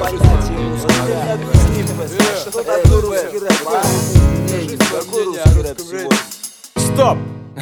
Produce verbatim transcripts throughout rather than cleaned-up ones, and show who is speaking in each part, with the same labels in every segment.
Speaker 1: Стоп!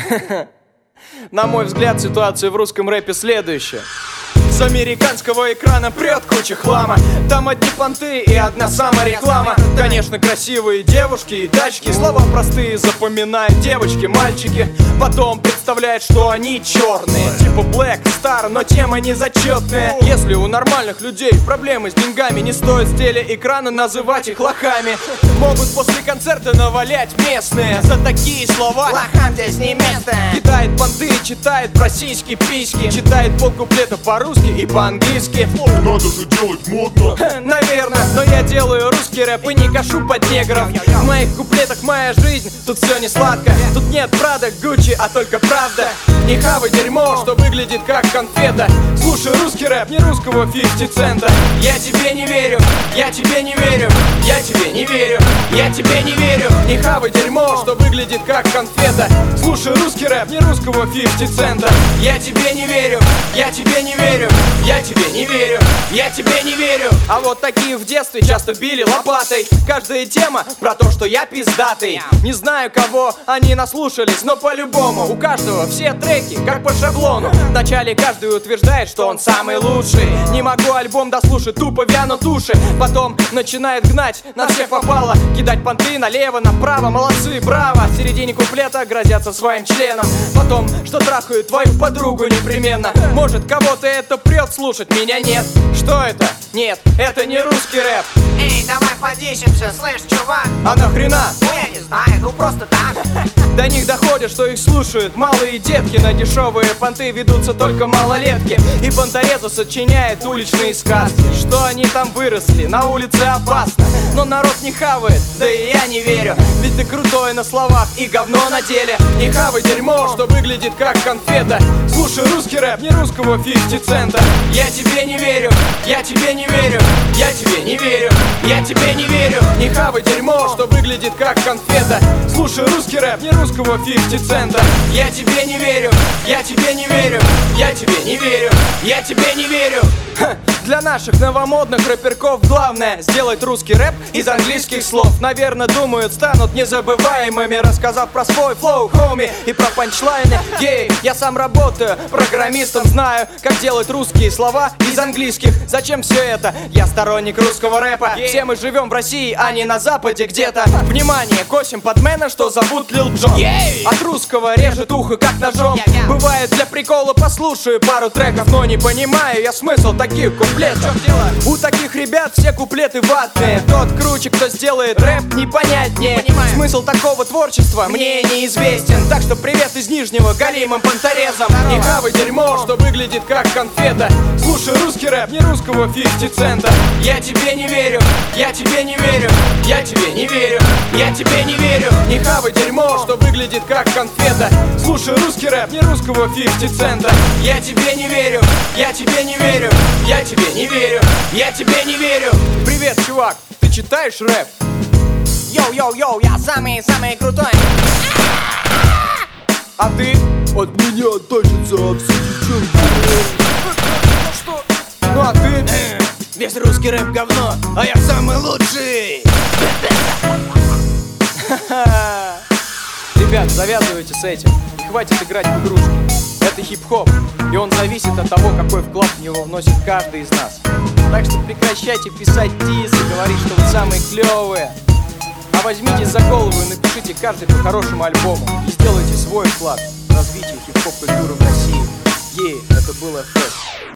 Speaker 1: На мой взгляд, ситуация в русском рэпе следующая. С американского экрана прет куча хлама. Там одни понты и одна самореклама. Конечно, красивые девушки и тачки. Слова простые запоминают девочки, мальчики. Потом представляют, что они черные, типа Black Star, но тема не зачетная. Если у нормальных людей проблемы с деньгами, не стоит с телеэкрана называть их лохами. Могут после концерта навалять местные за такие слова.
Speaker 2: Лохам здесь не место.
Speaker 1: Кидает понты, читает про сиськи, письки. Читает полкуплета по-русски и по-английски.
Speaker 3: Надо же делать модно.
Speaker 1: Наверное, но я делаю русский рэп и не кашу под негров. В моих куплетах моя жизнь, тут все не сладко. Тут нет Прада, Гуччи, а только правда. Не хавай дерьмо, что выглядит как конфета. Слушай русский рэп, не русского фифти цента. Я тебе не верю, я тебе не верю, я тебе не верю, я тебе не верю. Не хавай дерьмо, что выглядит как конфета. Слушай русский рэп, не русского фифти цента. Я тебе не верю, я тебе не верю, я тебе не верю, я тебе не верю. А вот такие в детстве часто били лопатой. Каждая тема про то, что я пиздатый. Не знаю, кого они наслушались, но по-любому у каждого все треки как по шаблону. Вначале каждый утверждает, что он самый лучший. Не могу альбом дослушать, тупо вянут уши. Потом начинает гнать, на всех попало. Кидать понты налево, направо, молодцы, браво. В середине куплета грозятся своим членом. Потом, что трахают твою подругу непременно. Может, кого-то это прет слушать, меня нет. Что это? Нет, это не русский рэп.
Speaker 2: Эй, давай подищемся, слышь, чувак.
Speaker 1: А нахрена?
Speaker 2: Ну я не знаю, ну просто так.
Speaker 1: До них доходит, что их слушают малые детки. На дешевые понты ведутся только малолетки. И понторезу сочиняет уличные сказки. Что они там выросли, на улице опасно. Но народ не хавает, да и я не верю. Ведь ты крутой на словах и говно на деле. Не хавай дерьмо, что выглядит как конфета. Слушай русский рэп, не русского фифти цента. Я тебе не верю, я тебе не верю, я тебе не верю, я тебе не верю. Не хавай дерьмо, что выглядит как конфета. Слушай русский рэп, не русского фифти цента. Я тебе не верю, я тебе не верю, я тебе не верю, я тебе не верю. Ха. Для наших новомодных рэперков главное сделать русский рэп из английских слов. Наверное, думают, станут незабываемыми, рассказав про свой флоу, хоми, и про панчлайны. Ей, я сам работаю программистом, знаю, как делать русские слова из английских. Зачем все это? Я сторонник русского рэпа. Все мы живем в России, а не на Западе где-то. Внимание, косим подмена, что зовут Лил Джон. От русского режет ухо как ножом. Бывает для прикола послушаю пару треков, но не понимаю я смысл таких куплетов. У таких ребят все куплеты ватные. Тот круче, кто сделает рэп непонятнее. Смысл такого творчества мне неизвестен. Так что привет из Нижнего галимым понторезом. Не хавай дерьмо, что выглядит как конфета. Слушай русский рэп, не русского фифти цента. Я тебе не верю, я тебе не верю, я тебе не верю, я тебе не верю. Не хавай дерьмо, что выглядит как конфета. Слушай русский рэп, не русского фифти цента. Я тебе не верю, я тебе не верю, я тебе не верю, я тебе не верю. Привет, чувак, ты читаешь рэп?
Speaker 2: Йоу-йоу-йоу, я самый-самый крутой.
Speaker 1: А ты?
Speaker 3: От меня тащатся все девчонки.
Speaker 1: Что? Ну а ты?
Speaker 2: Весь русский рэп говно, а я самый лучший.
Speaker 1: Ребят, завязывайте с этим. И хватит играть в игрушки. Это хип-хоп, и он зависит от того, какой вклад в него вносит каждый из нас. Так что прекращайте писать дисы, говорить, что вы самые клевые. А возьмитесь за голову и напишите каждый по хорошему альбому. И сделайте свой вклад в развитие хип-хоп культуры в России. Ей, это был эф эс.